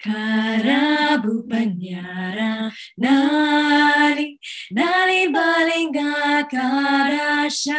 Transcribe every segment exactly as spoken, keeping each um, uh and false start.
Karabu Banyara Nali Nali Balinga Karasha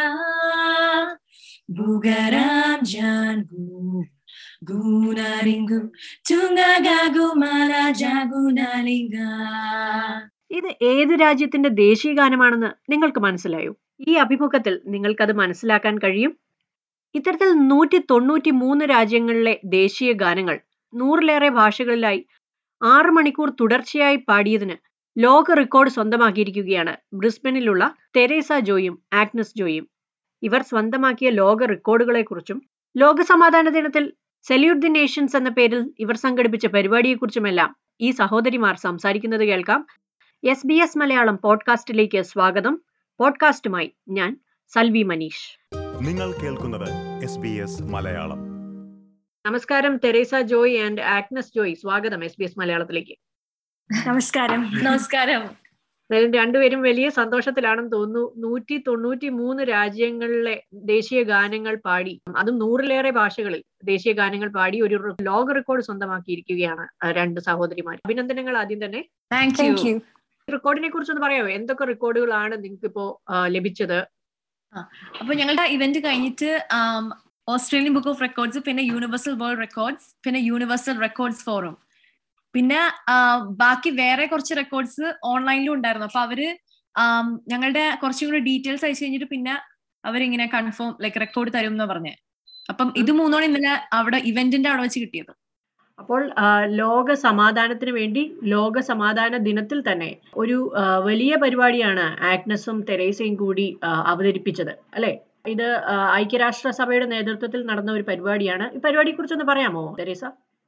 Bugaram Jangu Gunaringu Tungaga Mala Jagunalinga. ഇത് ഏത് രാജ്യത്തിന്റെ ദേശീയ ഗാനമാണെന്ന് നിങ്ങൾക്ക് മനസ്സിലായോ? ഈ അഭിമുഖത്തിൽ നിങ്ങൾക്കത് മനസ്സിലാക്കാൻ കഴിയും. ഇത്തരത്തിൽ നൂറ്റി തൊണ്ണൂറ്റി മൂന്ന് രാജ്യങ്ങളിലെ ദേശീയ ഗാനങ്ങൾ നൂറിലേറെ ഭാഷകളിലായി ആറ് മണിക്കൂർ തുടർച്ചയായി പാടിയതിന് ലോക റെക്കോർഡ് സ്വന്തമാക്കിയിരിക്കുകയാണ് ബ്രിസ്ബനിലുള്ള തെരേസ ജോയും ആഗ്നസ് ജോയും. ഇവർ സ്വന്തമാക്കിയ ലോക റെക്കോർഡുകളെക്കുറിച്ചും ലോക സമാധാന ദിനത്തിൽ സല്യൂട്ട് ദി നേഷൻസ് എന്ന പേരിൽ ഇവർ സംഘടിപ്പിച്ച പരിപാടിയെക്കുറിച്ചുമെല്ലാം ഈ സഹോദരിമാർ സംസാരിക്കുന്നത് കേൾക്കാം. എസ് ബി എസ് മലയാളം പോഡ്കാസ്റ്റിലേക്ക് സ്വാഗതം. പോഡ്കാസ്റ്റുമായി ഞാൻ സൽവി മനീഷ്. നിങ്ങൾ കേൾക്കുന്നത് എസ് ബി എസ് മലയാളം. നമസ്കാരം Teresa Joy and Agnes Joy, സ്വാഗതം എസ് ബി എസ് മലയാളത്തിലേക്ക്. നമസ്കാരം. നമസ്കാരം. രണ്ടുപേരും വലിയ സന്തോഷത്തിലാണെന്ന് തോന്നുന്നു. നൂറ്റി തൊണ്ണൂറ്റി മൂന്ന് രാജ്യങ്ങളിലെ ദേശീയ ഗാനങ്ങൾ പാടി, അതും നൂറിലേറെ ഭാഷകളിൽ ദേശീയ ഗാനങ്ങൾ പാടി ഒരു ലോക റെക്കോർഡ് സ്വന്തമാക്കിയിരിക്കുകയാണ് രണ്ട് സഹോദരിമാർ. അഭിനന്ദനങ്ങൾ ആദ്യം തന്നെ. Thank you. റെക്കോർഡിനെ കുറിച്ചൊന്ന് പറയാമോ? എന്തൊക്കെ റെക്കോർഡുകളാണ് നിങ്ങൾക്ക് ഇപ്പോ ലഭിച്ചത്? അപ്പൊ ഞങ്ങളുടെ ഇവന്റ് കഴിഞ്ഞിട്ട് ഓസ്ട്രേലിയൻ ബുക്ക് ഓഫ് റെക്കോർഡ്സ്, പിന്നെ യൂണിവേഴ്സൽ വേൾഡ് റെക്കോർഡ്സ്, പിന്നെ യൂണിവേഴ്സൽ റെക്കോർഡ്സ് ഫോറം, പിന്നെ ബാക്കി വേറെ കുറച്ച് റെക്കോർഡ്സ് ഓൺലൈനിലും ഉണ്ടായിരുന്നു. അപ്പൊ അവര് ഞങ്ങളുടെ കുറച്ചും കൂടി ഡീറ്റെയിൽസ് അയച്ചു കഴിഞ്ഞിട്ട് പിന്നെ അവരിങ്ങനെ കൺഫേം ലൈക്ക് റെക്കോർഡ് തരും എന്ന് പറഞ്ഞേ. അപ്പം ഇത് മൂന്നോളം ഇന്നലെ അവിടെ ഇവന്റിന്റെ അവിടെ വെച്ച് കിട്ടിയത്. അപ്പോൾ ലോക സമാധാനത്തിന് വേണ്ടി ലോക സമാധാന ദിനത്തിൽ തന്നെ ഒരു വലിയ പരിപാടിയാണ് ആഗ്നസും തെരേസയും കൂടി അവതരിപ്പിച്ചത്, അല്ലെ? ഇത് ഐക്യരാഷ്ട്ര സഭയുടെ നേതൃത്വത്തിൽ നടന്ന ഒരു പരിപാടിയാണ്. ഈ പരിപാടിയെ കുറിച്ചൊന്ന് പറയാമോ തെരേസ?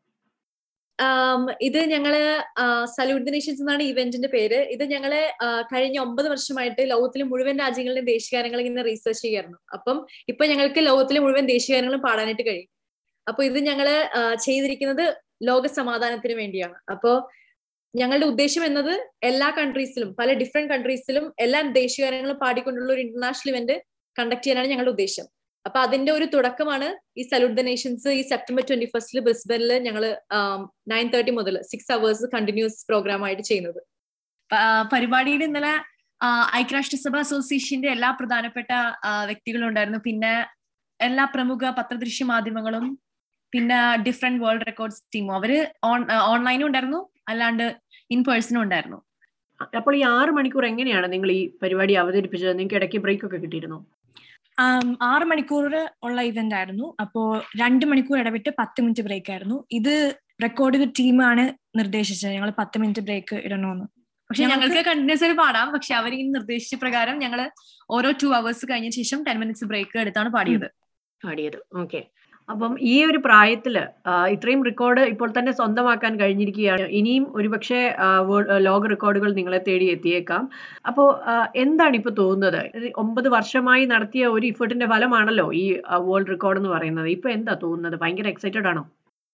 ഇത് ഞങ്ങള് സല്യൂട്ട് ദി നേഷൻസ് എന്നാണ് ഇവന്റിന്റെ പേര്. ഇത് ഞങ്ങള് കഴിഞ്ഞ ഒമ്പത് വർഷമായിട്ട് ലോകത്തിലെ മുഴുവൻ രാജ്യങ്ങളുടെയും ദേശീയഗാനങ്ങൾ ഇങ്ങനെ റീസർച്ച് ചെയ്യായിരുന്നു. അപ്പം ഇപ്പൊ ഞങ്ങൾക്ക് ലോകത്തിലെ മുഴുവൻ ദേശീയഗാനങ്ങളും പാടാനായിട്ട് കഴിയും. അപ്പൊ ഇത് ഞങ്ങള് ചെയ്തിരിക്കുന്നത് ലോക സമാധാനത്തിന് വേണ്ടിയാണ്. അപ്പോ ഞങ്ങളുടെ ഉദ്ദേശം എന്നത് എല്ലാ കൺട്രീസിലും, പല ഡിഫറെന്റ് കൺട്രീസിലും എല്ലാ ദേശീയഗാനങ്ങളും പാടിക്കൊണ്ടുള്ള ഒരു ഇന്റർനാഷണൽ ഇവന്റ് കണ്ടക്ട് ചെയ്യാനാണ് ഞങ്ങളുടെ ഉദ്ദേശം. അപ്പൊ അതിന്റെ ഒരു തുടക്കമാണ് ഈ സല്യൂട്ട് ദി നേഷൻസ് ഈ സെപ്റ്റംബർ ട്വന്റി ഫസ്റ്റില് ബ്രിസ്ബനിൽ ഞങ്ങള് നയൻ തേർട്ടി മുതൽ സിക്സ് അവേഴ്സ് കണ്ടിന്യൂസ് പ്രോഗ്രാം ആയിട്ട് ചെയ്യുന്നത്. പരിപാടിയുടെ ഇന്നലെ ഐക്യരാഷ്ട്രസഭ അസോസിയേഷന്റെ എല്ലാ പ്രധാനപ്പെട്ട വ്യക്തികളും ഉണ്ടായിരുന്നു. പിന്നെ എല്ലാ പ്രമുഖ പത്രദൃശ്യ മാധ്യമങ്ങളും, പിന്നെ ഡിഫറെന്റ് വേൾഡ് റെക്കോർഡ്സ് ടീമും. അവര് ഓൺലൈനും ഉണ്ടായിരുന്നു, അല്ലാണ്ട് ഇൻ പേഴ്സണും ഉണ്ടായിരുന്നു. അപ്പോൾ ഈ ആറ് മണിക്കൂർ എങ്ങനെയാണ് നിങ്ങൾ ഈ പരിപാടി അവതരിപ്പിച്ചത്? നിങ്ങൾക്ക് ഇടയ്ക്ക് ബ്രേക്ക് ഒക്കെ കിട്ടിയിരുന്നു? ആറ് മണിക്കൂർ ഉള്ള ഇവന്റ് ആയിരുന്നു. അപ്പോ രണ്ട് മണിക്കൂർ ഇടവിട്ട് പത്ത് മിനിറ്റ് ബ്രേക്ക് ആയിരുന്നു. ഇത് റെക്കോർഡ് ടീമാണ് നിർദ്ദേശിച്ചത് ഞങ്ങൾ പത്ത് മിനിറ്റ് ബ്രേക്ക് ഇടണമെന്ന്. പക്ഷെ ഞങ്ങൾക്ക് കണ്ടിന്യൂസ് ആയി പാടാം. പക്ഷെ അവരിങ്ങനെ നിർദ്ദേശിച്ച പ്രകാരം ഞങ്ങള് ഓരോ ടു അവേഴ്സ് കഴിഞ്ഞ ശേഷം ടെൻ മിനിറ്റ്സ് ബ്രേക്ക് എടുത്താണ് പാടിയത് പാടിയത് ഓക്കെ. അപ്പം ഈ ഒരു പ്രായത്തില് ഇത്രയും റെക്കോർഡ് ഇപ്പോൾ തന്നെ സ്വന്തമാക്കാൻ കഴിഞ്ഞിരിക്കുകയാണ്. ഇനിയും ഒരുപക്ഷെ ലോക റെക്കോർഡുകൾ നിങ്ങളെ തേടി എത്തിയേക്കാം. അപ്പോ എന്താണ് ഇപ്പൊ തോന്നുന്നത്? ഒമ്പത് വർഷമായി നടത്തിയ ഒരു ഇഫേർട്ടിന്റെ ഫലമാണല്ലോ ഈ വേൾഡ് റെക്കോർഡ് എന്ന് പറയുന്നത്. ഇപ്പൊ എന്താ തോന്നുന്നത്? ഭയങ്കര എക്സൈറ്റഡ് ആണോ?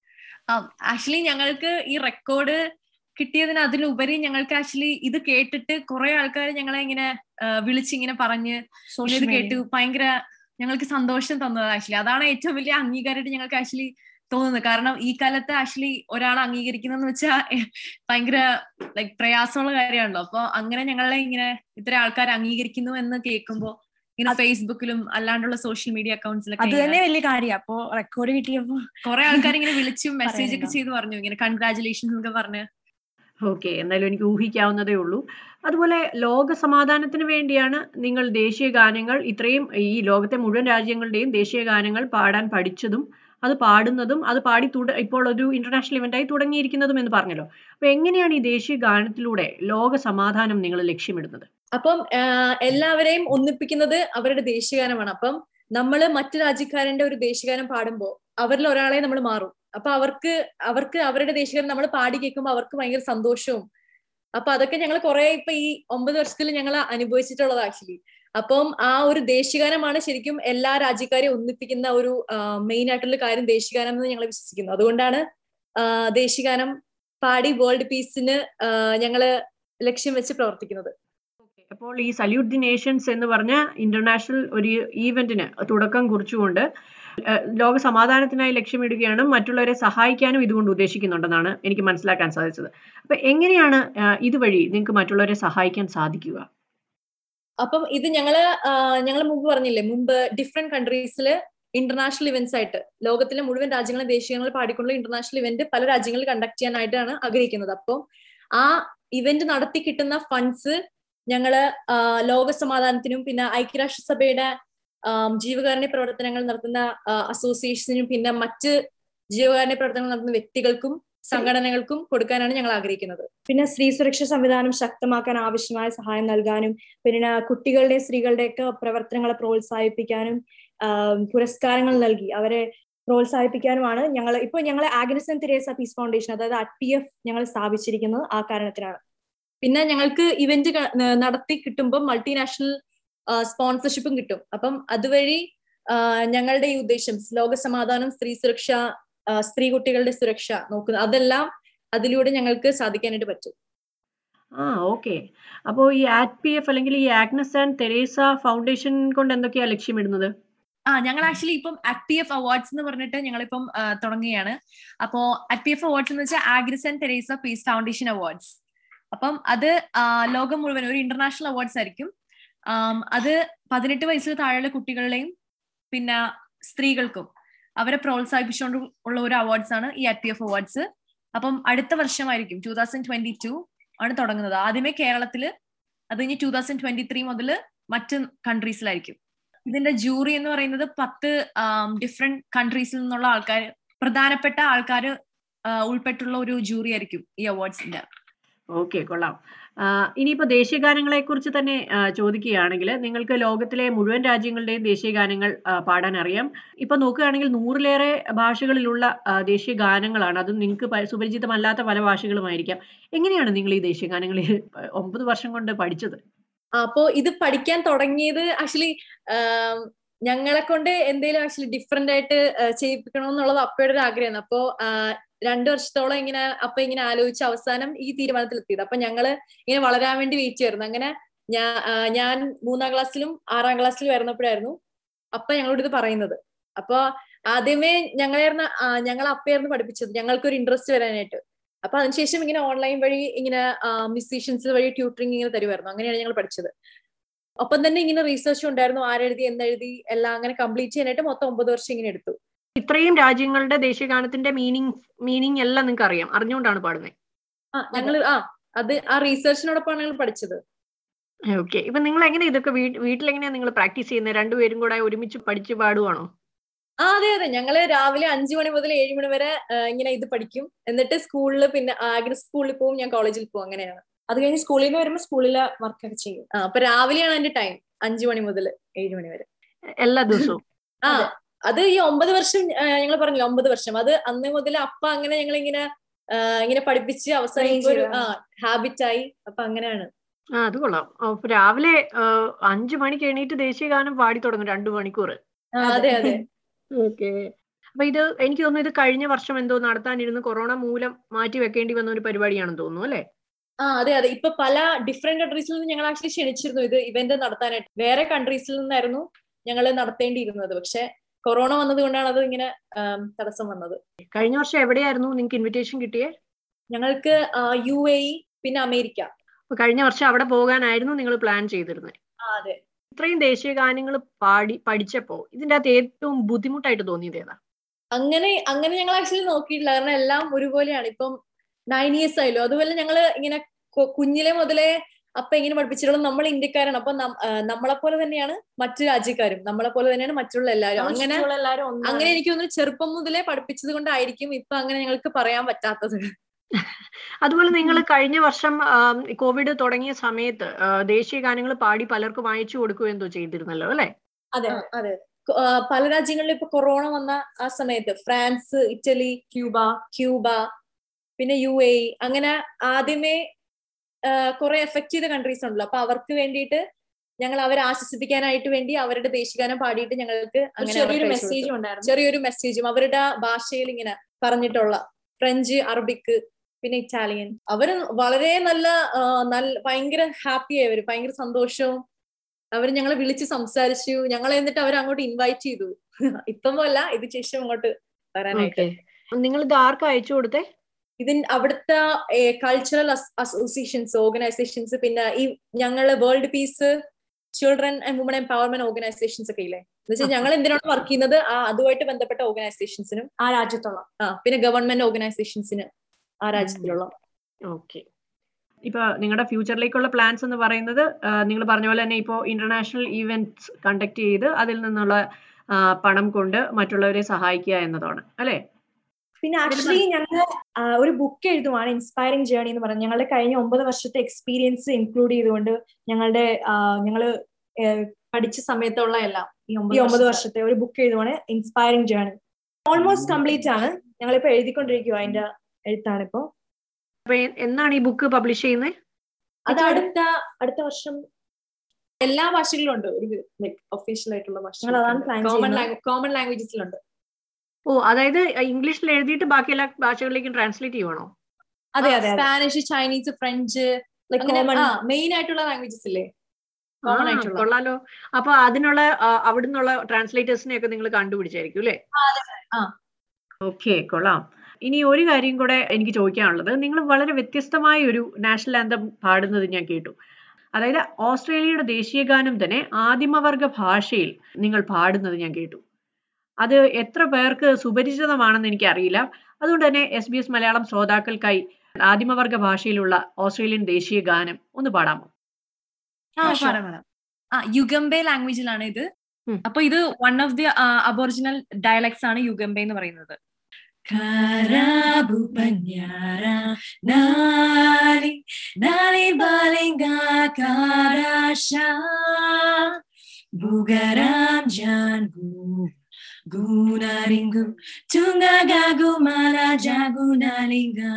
ആക്ച്വലി ഞങ്ങൾക്ക് ഈ റെക്കോർഡ് കിട്ടിയതിന് അതിലുപരി ഞങ്ങൾക്ക് ആക്ച്വലി ഇത് കേട്ടിട്ട് കുറെ ആൾക്കാർ ഞങ്ങളെ ഇങ്ങനെ വിളിച്ചിങ്ങനെ പറഞ്ഞ് ഇത് കേട്ടു ഭയങ്കര ഞങ്ങൾക്ക് സന്തോഷം തന്നത്. ആക്ച്വലി അതാണ് ഏറ്റവും വലിയ അംഗീകാരമായിട്ട് ഞങ്ങൾക്ക് ആക്ച്വലി തോന്നുന്നത്. കാരണം ഈ കാലത്ത് ആക്ച്വലി ഒരാളെ അംഗീകരിക്കുന്നതെന്ന് വെച്ചാൽ ഭയങ്കര ലൈക് പ്രയാസമുള്ള കാര്യമാണല്ലോ. അപ്പൊ അങ്ങനെ ഞങ്ങളെ ഇങ്ങനെ ഇത്ര ആൾക്കാർ അംഗീകരിക്കുന്നു എന്ന് കേൾക്കുമ്പോൾ ഇങ്ങനെ ഫേസ്ബുക്കിലും അല്ലാണ്ടുള്ള സോഷ്യൽ മീഡിയ അക്കൗണ്ട്സിലൊക്കെ അത് തന്നെ വലിയ കാര്യം. അപ്പൊ റെക്കോർഡ് കിട്ടിയപ്പോ കുറെ ആൾക്കാർ ഇങ്ങനെ വിളിച്ചും മെസ്സേജ് ഒക്കെ ചെയ്ത് പറഞ്ഞു ഇങ്ങനെ കൺഗ്രാറ്റുലേഷൻസ് ഒക്കെ പറഞ്ഞ്. ഓക്കെ, എന്തായാലും എനിക്ക് ഊഹിക്കാവുന്നതേ ഉള്ളൂ. അതുപോലെ ലോക സമാധാനത്തിന് വേണ്ടിയാണ് നിങ്ങൾ ദേശീയ ഗാനങ്ങൾ ഇത്രയും ഈ ലോകത്തെ മുഴുവൻ രാജ്യങ്ങളുടെയും ദേശീയ ഗാനങ്ങൾ പാടാൻ പഠിച്ചതും അത് പാടുന്നതും അത് പാടി തുട ഇപ്പോൾ ഒരു ഇന്റർനാഷണൽ ഇവന്റായി തുടങ്ങിയിരിക്കുന്നതും എന്ന് പറഞ്ഞല്ലോ. അപ്പൊ എങ്ങനെയാണ് ഈ ദേശീയ ഗാനത്തിലൂടെ ലോക സമാധാനം നിങ്ങൾ ലക്ഷ്യമിടുന്നത്? അപ്പം എല്ലാവരെയും ഒന്നിപ്പിക്കുന്നത് അവരുടെ ദേശീയഗാനമാണ്. അപ്പം നമ്മള് മറ്റു രാജ്യക്കാരന്റെ ഒരു ദേശീയഗാനം പാടുമ്പോൾ അവരിൽ ഒരാളെ നമ്മൾ മാറും. അപ്പൊ അവർക്ക് അവർക്ക് അവരുടെ ദേശീയഗാനം നമ്മൾ പാടി കേൾക്കുമ്പോൾ അവർക്ക് ഭയങ്കര സന്തോഷവും. അപ്പൊ അതൊക്കെ ഞങ്ങൾ കുറെ ഇപ്പൊ ഈ ഒമ്പത് വർഷത്തിൽ ഞങ്ങൾ അനുഭവിച്ചിട്ടുള്ളത് ആക്ച്വലി. അപ്പം ആ ഒരു ദേശീയഗാനമാണ് ശരിക്കും എല്ലാ രാജ്യക്കാരെയും ഒന്നിപ്പിക്കുന്ന ഒരു മെയിൻ ആയിട്ടുള്ള കാര്യം ദേശീയഗാനം എന്ന് ഞങ്ങൾ വിശ്വസിക്കുന്നു. അതുകൊണ്ടാണ് ദേശീയഗാനം പാടി വേൾഡ് പീസിന് ഞങ്ങള് ലക്ഷ്യം വെച്ച് പ്രവർത്തിക്കുന്നത്. അപ്പോൾ ഈ സല്യൂട്ട് ദി നേഷൻസ് എന്ന് പറഞ്ഞ ഇന്റർനാഷണൽ ഒരു ഈവന്റിന് തുടക്കം കുറിച്ചുകൊണ്ട് ലോക സമാധാനത്തിനായി ലക്ഷ്യമിടുകയാണ്, മറ്റുള്ളവരെ സഹായിക്കാനും ഇതുകൊണ്ട് ഉദ്ദേശിക്കുന്നുണ്ടെന്നാണ് എനിക്ക് മനസ്സിലാക്കാൻ സാധിച്ചത്. അപ്പൊ എങ്ങനെയാണ് ഇതുവഴി നിങ്ങൾക്ക് മറ്റുള്ളവരെ സഹായിക്കാൻ സാധിക്കുക? അപ്പം ഇത് ഞങ്ങള് ഞങ്ങൾ മുമ്പ് പറഞ്ഞില്ലേ, മുമ്പ് ഡിഫറെന്റ് കൺട്രീസിൽ ഇന്റർനാഷണൽ ഇവന്റ്സ് ആയിട്ട് ലോകത്തിലെ മുഴുവൻ രാജ്യങ്ങളും ദേശീയങ്ങൾ പാടിക്കൊണ്ടുള്ള ഇന്റർനാഷണൽ ഇവന്റ് പല രാജ്യങ്ങളിൽ കണ്ടക്ട് ചെയ്യാനായിട്ടാണ് ആഗ്രഹിക്കുന്നത്. അപ്പോൾ ആ ഇവന്റ് നടത്തി കിട്ടുന്ന ഫണ്ട്സ് ഞങ്ങള് ലോക സമാധാനത്തിനും പിന്നെ ഐക്യരാഷ്ട്രസഭയുടെ ജീവകാരുണ്യ പ്രവർത്തനങ്ങൾ നടത്തുന്ന അസോസിയേഷനും പിന്നെ മറ്റ് ജീവകാരുണ്യ പ്രവർത്തനങ്ങൾ നടത്തുന്ന വ്യക്തികൾക്കും സംഘടനകൾക്കും കൊടുക്കാനാണ് ഞങ്ങൾ ആഗ്രഹിക്കുന്നത്. പിന്നെ സ്ത്രീ സുരക്ഷാ സംവിധാനം ശക്തമാക്കാൻ ആവശ്യമായ സഹായം നൽകാനും പിന്നെ കുട്ടികളുടെ സ്ത്രീകളുടെയൊക്കെ പ്രവർത്തനങ്ങളെ പ്രോത്സാഹിപ്പിക്കാനും പുരസ്കാരങ്ങൾ നൽകി അവരെ പ്രോത്സാഹിപ്പിക്കാനുമാണ് ഞങ്ങൾ ഇപ്പോൾ ഞങ്ങൾ Agnes and Teresa peace foundation അതായത് അറ്റ് പി എഫ് ഞങ്ങൾ സ്ഥാപിച്ചിരിക്കുന്നത് ആ കാരണത്തിനാണ്. പിന്നെ ഞങ്ങൾക്ക് ഇവന്റ് നടത്തി കിട്ടുമ്പോൾ മൾട്ടിനാഷണൽ സ്പോൺസർഷിപ്പും കിട്ടും. അപ്പം അതുവഴി ഞങ്ങളുടെ ഈ ഉദ്ദേശം ലോക സമാധാനം, സ്ത്രീ സുരക്ഷ, സ്ത്രീ കുട്ടികളുടെ സുരക്ഷ നോക്കുന്നത് അതെല്ലാം അതിലൂടെ ഞങ്ങൾക്ക് സാധിക്കാനായിട്ട് പറ്റും. ആ ഓക്കെ. അപ്പോൾ ഈ ആറ്റ് പി എഫ് അല്ലെങ്കിൽ ഈ ആഗ്നസ് ആൻഡ് തെരേസ ഫൗണ്ടേഷൻ കൊണ്ട് എന്തൊക്കെയാ ലക്ഷ്യമിടുന്നത്? ആ ഞങ്ങൾ ആക്ച്വലി ഇപ്പം അറ്റ് പി എഫ് അവാർഡ്സ് എന്ന് പറഞ്ഞിട്ട് ഞങ്ങളിപ്പം തുടങ്ങുകയാണ്. അപ്പോ അറ്റ് പി എഫ് അവാർഡ്സ് എന്ന് വെച്ചാൽ Agnes and Teresa peace foundation awards. അപ്പം അത് ലോകം മുഴുവൻ ഒരു ഇന്റർനാഷണൽ അവാർഡ്സ് ആയിരിക്കും. അത് പതിനെട്ട് വയസ്സിൽ താഴെയുള്ള കുട്ടികളെയും പിന്നെ സ്ത്രീകൾക്കും അവരെ പ്രോത്സാഹിപ്പിച്ചുകൊണ്ട് ഉള്ള ഒരു അവാർഡ്സ് ആണ് ഈ അറ്റ് പി എഫ് അവാർഡ്സ്. അപ്പം അടുത്ത വർഷമായിരിക്കും ടൂ തൗസൻഡ് ട്വന്റി ടു ആണ് തുടങ്ങുന്നത്. ആദ്യമേ കേരളത്തില്, അത് കഴിഞ്ഞ് ടൂ തൗസൻഡ് ട്വന്റി ത്രീ മുതൽ മറ്റ് കൺട്രീസിലായിരിക്കും. ഇതിന്റെ ജൂറി എന്ന് പറയുന്നത് പത്ത് ഡിഫറെന്റ് കൺട്രീസിൽ നിന്നുള്ള ആൾക്കാർ, പ്രധാനപ്പെട്ട ആൾക്കാർ ഉൾപ്പെട്ടുള്ള ഒരു ജൂറി ആയിരിക്കും ഈ അവാർഡ്സിന്റെ. ഓക്കെ, കൊള്ളാം. ഇനിയിപ്പോ ദേശീയഗാനങ്ങളെ കുറിച്ച് തന്നെ ചോദിക്കുകയാണെങ്കിൽ, നിങ്ങൾക്ക് ലോകത്തിലെ മുഴുവൻ രാജ്യങ്ങളുടെയും ദേശീയഗാനങ്ങൾ പാടാൻ അറിയാം. ഇപ്പൊ നോക്കുകയാണെങ്കിൽ നൂറിലേറെ ഭാഷകളിലുള്ള ദേശീയ ഗാനങ്ങളാണ്. അതും നിങ്ങൾക്ക് സുപരിചിതമല്ലാത്ത പല ഭാഷകളുമായിരിക്കാം. എങ്ങനെയാണ് നിങ്ങൾ ഈ ദേശീയഗാനങ്ങളിൽ ഒമ്പത് വർഷം കൊണ്ട് പഠിച്ചത്? അപ്പോ ഇത് പഠിക്കാൻ തുടങ്ങിയത് ആക്ച്വലി ഞങ്ങളെ കൊണ്ട് എന്തെങ്കിലും ആക്ച്വലി ഡിഫറെന്റ് ആയിട്ട് ചെയ്യിപ്പിക്കണം എന്നുള്ളത് അപ്പയുടെ ഒരു ആഗ്രഹമാണ്. അപ്പോ രണ്ടു വർഷത്തോളം ഇങ്ങനെ അപ്പൊ ഇങ്ങനെ ആലോചിച്ച് അവസാനം ഈ തീരുമാനത്തിലെത്തിയത്. അപ്പൊ ഞങ്ങള് ഇങ്ങനെ വളരാൻ വേണ്ടി വെയിറ്റ് ചെയ്യായിരുന്നു. അങ്ങനെ ഞാൻ ഞാൻ മൂന്നാം ക്ലാസ്സിലും ആറാം ക്ലാസ്സിലും വരുന്നപ്പോഴായിരുന്നു അപ്പ ഞങ്ങളോട് ഇത് പറയുന്നത്. അപ്പൊ ആദ്യമേ ഞങ്ങളായിരുന്നു ഞങ്ങൾ അപ്പയായിരുന്നു പഠിപ്പിച്ചത്, ഞങ്ങൾക്കൊരു ഇൻട്രസ്റ്റ് വരാനായിട്ട്. അപ്പൊ അതിനുശേഷം ഇങ്ങനെ ഓൺലൈൻ വഴി ഇങ്ങനെ മ്യൂസീഷ്യൻസ് വഴി ട്യൂട്ടറിങ് ഇങ്ങനെ തരുമായിരുന്നു. അങ്ങനെയാണ് ഞങ്ങൾ പഠിച്ചത്. ഒപ്പം തന്നെ ഇങ്ങനെ റീസെർച്ചും ഉണ്ടായിരുന്നു, ആരെഴുതി എന്തെഴുതി എല്ലാം അങ്ങനെ കംപ്ലീറ്റ് ചെയ്യാനായിട്ട് മൊത്തം ഒമ്പത് വർഷം ഇങ്ങനെ എടുത്തു. ഇത്രയും രാജ്യങ്ങളുടെ ദേശീയഗാനത്തിന്റെ മീനിങ് മീനിങ് എല്ലാം നിങ്ങൾക്ക് അറിയാം, അറിഞ്ഞുകൊണ്ടാണ് പാടുന്നത്? ആ ഞങ്ങൾ ആ അത് ആ റീസെർച്ചിനോടൊപ്പമാണ് ഞങ്ങൾ പഠിച്ചത്. ഓക്കെ. ഇപ്പൊ നിങ്ങൾ എങ്ങനെ ഇതൊക്കെ വീട്ടിലെങ്ങനെയാ നിങ്ങൾ പ്രാക്ടീസ് ചെയ്യുന്നത്? രണ്ടുപേരും കൂടെ ഒരുമിച്ച് പഠിച്ച് പാടുവാണോ? ആ അതെ അതെ, ഞങ്ങള് രാവിലെ അഞ്ചു മണി മുതൽ ഏഴ് മണി വരെ ഇങ്ങനെ ഇത് പഠിക്കും. എന്നിട്ട് സ്കൂളിൽ പിന്നെ ആഗ്നസ് സ്കൂളിൽ പോവും, ഞാൻ കോളേജിൽ പോവും. അങ്ങനെയാണ്. അത് കഴിഞ്ഞ് സ്കൂളിൽ നിന്ന് വരുമ്പോൾ സ്കൂളിലെ വർക്കൊക്കെ ചെയ്യും. ആ അപ്പൊ രാവിലെയാണ് എന്റെ ടൈം, അഞ്ചു മണി മുതൽ ഏഴ് മണി വരെ എല്ലാ ദിവസവും. ആ അത് ഈ ഒമ്പത് വർഷം ഞങ്ങൾ പറഞ്ഞില്ല, ഒമ്പത് വർഷം അത് അന്ന് മുതൽ അപ്പ അങ്ങനെ ഞങ്ങൾ ഇങ്ങനെ ഇങ്ങനെ പഠിപ്പിച്ച് അവസാനം ഒരു ആ ഹാബിറ്റായി. അപ്പൊ അങ്ങനെയാണ്. ആ അത് കൊള്ളാം. രാവിലെ അഞ്ചു മണിക്ക് എണീറ്റ് ദേശീയഗാനം പാടി തുടങ്ങും രണ്ടു മണിക്കൂർ. അതെ അതെ. ഓക്കെ. അപ്പൊ ഇത് എനിക്ക് തോന്നുന്നു ഇത് കഴിഞ്ഞ വർഷം എന്തോ നടത്താനിരുന്ന് കൊറോണ മൂലം മാറ്റി വെക്കേണ്ടി വന്ന ഒരു പരിപാടിയാണെന്ന് തോന്നുന്നു അല്ലെ? ആ അതെ അതെ. ഇപ്പൊ പല ഡിഫറെന്റ് കൺട്രീസിൽ നിന്ന് ഞങ്ങൾ ആക്ച്വലി ക്ഷണിച്ചിരുന്നു ഇത് ഇവന്റ് നടത്താനായിട്ട്. വേറെ കൺട്രീസിൽ നിന്നായിരുന്നു ഞങ്ങൾ നടത്തേണ്ടിയിരുന്നത്. പക്ഷെ കൊറോണ വന്നത് കൊണ്ടാണ് അത് ഇങ്ങനെ തടസ്സം വന്നത്. കഴിഞ്ഞ വർഷം എവിടെയായിരുന്നു നിങ്ങൾക്ക് ഇൻവിറ്റേഷൻ കിട്ടിയേ? ഞങ്ങൾക്ക് യു എ ഇ പിന്നെ അമേരിക്ക. അപ്പൊ കഴിഞ്ഞ വർഷം അവിടെ പോകാനായിരുന്നു നിങ്ങൾ പ്ലാൻ ചെയ്തിരുന്നത്? അതെ. ഇത്രയും ദേശീയ ഗാനങ്ങൾ പാടി പഠിച്ചപ്പോ ഇതിന്റെ അകത്ത് ഏറ്റവും ബുദ്ധിമുട്ടായിട്ട് തോന്നിയത് ഏതാ? അങ്ങനെ അങ്ങനെ ഞങ്ങൾ ആക്ച്വലി നോക്കിയിട്ടില്ല. കാരണം എല്ലാം ഒരുപോലെയാണ്. ഇപ്പം നയൻ ഇയേഴ്സ് ആയല്ലോ. അതുപോലെ ഞങ്ങള് ഇങ്ങനെ കുഞ്ഞിലെ മുതലേ അപ്പൊ എങ്ങനെ പഠിപ്പിച്ചിട്ടുള്ള നമ്മൾ ഇന്ത്യക്കാരാണ്. അപ്പൊ നമ്മളെ പോലെ തന്നെയാണ് മറ്റു രാജ്യക്കാരും, നമ്മളെ പോലെ തന്നെയാണ് മറ്റുള്ള എല്ലാവരും. അങ്ങനെ അങ്ങനെ എനിക്ക് തോന്നുന്നു ചെറുപ്പം മുതലേ പഠിപ്പിച്ചത് കൊണ്ടായിരിക്കും ഇപ്പൊ അങ്ങനെ ഞങ്ങൾക്ക് പറയാൻ പറ്റാത്തത്. അതുപോലെ നിങ്ങൾ കഴിഞ്ഞ വർഷം കോവിഡ് തുടങ്ങിയ സമയത്ത് ദേശീയ ഗാനങ്ങൾ പാടി പലർക്കും അയച്ചു കൊടുക്കുകയെന്തോ ചെയ്തിരുന്നല്ലോ അല്ലെ? അതെ അതെ. പല രാജ്യങ്ങളിലും ഇപ്പൊ കൊറോണ വന്ന ആ സമയത്ത് ഫ്രാൻസ്, ഇറ്റലി, ക്യൂബ ക്യൂബ പിന്നെ യു എ ഇ അങ്ങനെ ആദ്യമേ കുറെ എഫക്ട് ചെയ്ത കൺട്രീസ് ഉണ്ടല്ലോ. അപ്പൊ അവർക്ക് വേണ്ടിയിട്ട് ഞങ്ങൾ അവരെ ആശ്വസിപ്പിക്കാനായിട്ട് വേണ്ടി അവരുടെ ദേശീയഗാനം പാടിയിട്ട് ഞങ്ങൾക്ക് ചെറിയൊരു മെസ്സേജും ഉണ്ടായിരുന്നു. ചെറിയൊരു മെസ്സേജും അവരുടെ ഭാഷയിൽ ഇങ്ങനെ പറഞ്ഞിട്ടുള്ള ഫ്രഞ്ച്, അറബിക് പിന്നെ ഇറ്റാലിയൻ. അവര് വളരെ നല്ല നല്ല ഭയങ്കര ഹാപ്പി ആയി, അവര് ഭയങ്കര സന്തോഷവും അവർ ഞങ്ങളെ വിളിച്ച് സംസാരിച്ചു, ഞങ്ങളെ എന്നിട്ട് അവർ അങ്ങോട്ട് ഇൻവൈറ്റ് ചെയ്തു. ഇപ്പം അല്ല, ഇത് ശേഷം അങ്ങോട്ട് വരാനായിട്ട്. നിങ്ങൾ ഇത് ആർക്കും അയച്ചു കൊടുത്തേ? ഇതിൻ അവിടുത്തെ കൾച്ചറൽ അസോസിയേഷൻസ്, ഓർഗനൈസേഷൻസ്, പിന്നെ ഈ ഞങ്ങള് world peace, children and woman empowerment organisations ഒക്കെ ഇല്ലേ, എന്ന് വെച്ചാൽ ഞങ്ങൾ എന്തിനാണ് വർക്ക് ചെയ്യുന്നത് ആ അതുമായിട്ട് ബന്ധപ്പെട്ട ഓർഗനൈസേഷൻസിനും ആ രാജ്യത്തുള്ള, ആ പിന്നെ ഗവൺമെന്റ് ഓർഗനൈസേഷൻസിന് ആ രാജ്യത്തിലുള്ള. ഓക്കെ. ഇപ്പൊ നിങ്ങളുടെ ഫ്യൂച്ചറിലേക്കുള്ള പ്ലാൻസ് എന്ന് പറയുന്നത് നിങ്ങൾ പറഞ്ഞ പോലെ തന്നെ ഇപ്പോൾ ഇന്റർനാഷണൽ ഈവെന്റ്സ് കണ്ടക്ട് ചെയ്ത് അതിൽ നിന്നുള്ള പണം കൊണ്ട് മറ്റുള്ളവരെ സഹായിക്കുക എന്നതാണ് അല്ലേ? പിന്നെ ആക്ച്വലി ഞങ്ങൾ ഒരു ബുക്ക് എഴുതുവാണ്, ഇൻസ്പയറിംഗ് ജേർണി എന്ന് പറഞ്ഞത്. ഞങ്ങളുടെ കഴിഞ്ഞ ഒമ്പത് വർഷത്തെ എക്സ്പീരിയൻസ് ഇൻക്ലൂഡ് ചെയ്തുകൊണ്ട് ഞങ്ങളുടെ ഞങ്ങള് പഠിച്ച സമയത്തുള്ള എല്ലാം ഈ ഒമ്പത് വർഷത്തെ ഒരു ബുക്ക് എഴുതുവാണ്, ഇൻസ്പയറിംഗ് ജേർണി. ഓൾമോസ്റ്റ് കംപ്ലീറ്റ് ആണ്, ഞങ്ങളിപ്പോ എഴുതിക്കൊണ്ടിരിക്കുക, അതിന്റെ എഴുത്താണ് ഇപ്പോ. എന്നാണ് ഈ ബുക്ക് പബ്ലിഷ് ചെയ്യുന്നത്? അത് അടുത്ത അടുത്ത വർഷം. എല്ലാ ഭാഷകളിലും ഉണ്ട്, ഒരു ലൈക് ഒഫീഷ്യൽ ആയിട്ടുള്ള ഭാഷ, കോമൺ ലാംഗ്വേജസിലുണ്ട്. ഓ, അതായത് ഇംഗ്ലീഷിൽ എഴുതിയിട്ട് ബാക്കി എല്ലാ ഭാഷകളിലേക്കും ട്രാൻസ്ലേറ്റ് ചെയ്യുവാണോ? അതെ അതെ, സ്പാനിഷ്, ചൈനീസ്, ഫ്രഞ്ച്, മെയിൻ ആയിട്ടുള്ള ലാംഗ്വേജസ് ഇല്ലേ? കൊള്ളാലോ. അപ്പൊ അതിനുള്ള അവിടുന്നുള്ള ട്രാൻസ്ലേറ്റേഴ്സിനെ ഒക്കെ നിങ്ങൾ കണ്ടുപിടിച്ചായിരിക്കും അല്ലേ? ഓക്കെ, കൊള്ളാം. ഇനി ഒരു കാര്യം കൂടെ എനിക്ക് ചോദിക്കാനുള്ളത്, നിങ്ങൾ വളരെ വ്യത്യസ്തമായ ഒരു നാഷണൽ ആന്തം പാടുന്നത് ഞാൻ കേട്ടു. അതായത് ഓസ്ട്രേലിയയുടെ ദേശീയ ഗാനം തന്നെ ആദിമവർഗ ഭാഷയിൽ നിങ്ങൾ പാടുന്നത് ഞാൻ കേട്ടു. അത് എത്ര പേർക്ക് സുപരിചിതമാണെന്ന് എനിക്കറിയില്ല. അതുകൊണ്ട് തന്നെ എസ് ബി എസ് മലയാളം ശ്രോതാക്കൾക്കായി ആദിമവർഗ ഭാഷയിലുള്ള ഓസ്ട്രേലിയൻ ദേശീയ ഗാനം ഒന്ന് പാടാമോ? ആ, യുഗംബെ ലാംഗ്വേജിലാണ് ഇത്. അപ്പൊ ഇത് one of the aboriginal dialects ആണ് യുഗംബെ എന്ന് പറയുന്നത്. Karabu Banyara Nali Nali Balinga Karasha Bugaram Jangu Gunaringu Tunga Gagu Mala Jagunalinga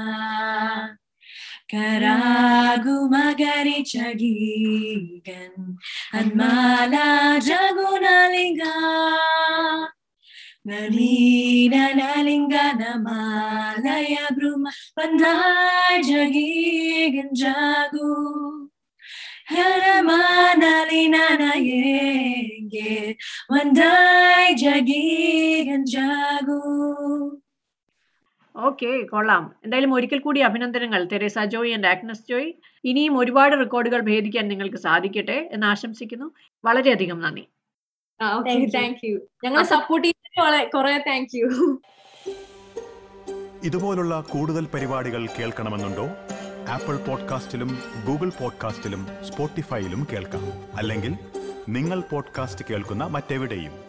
Karagu Magari Chagigan Anmala Jagunalinga Nalina nalinga namalaya bruma pandai jagigan jagu harama nalina nayenge pandai jagigan jagu. Okay, കൊള്ളാം. എന്തായാലും ഒരിക്കൽ കൂടി അഭിനന്ദനങ്ങൾ Teresa Joy and Agnes Joy. ഇനിയും ഒരുപാട് റെക്കോർഡുകൾ ഭേദിക്കാൻ നിങ്ങൾക്ക് സാധിക്കട്ടെ എന്ന് ആശംസിക്കുന്നു. വളരെയധികം നന്ദി. Thank you. ഞങ്ങളെ സപ്പോർട്ട് ചെയ്തതിന് കുറെ താങ്ക് യു. ഇതുപോലുള്ള കൂടുതൽ പരിപാടികൾ കേൾക്കണമെന്നുണ്ടോ? ആപ്പിൾ പോഡ്കാസ്റ്റിലും ഗൂഗിൾ പോഡ്കാസ്റ്റിലും സ്പോട്ടിഫൈയിലും കേൾക്കാം. അല്ലെങ്കിൽ നിങ്ങൾ പോഡ്കാസ്റ്റ് കേൾക്കുന്ന മറ്റെവിടെയും.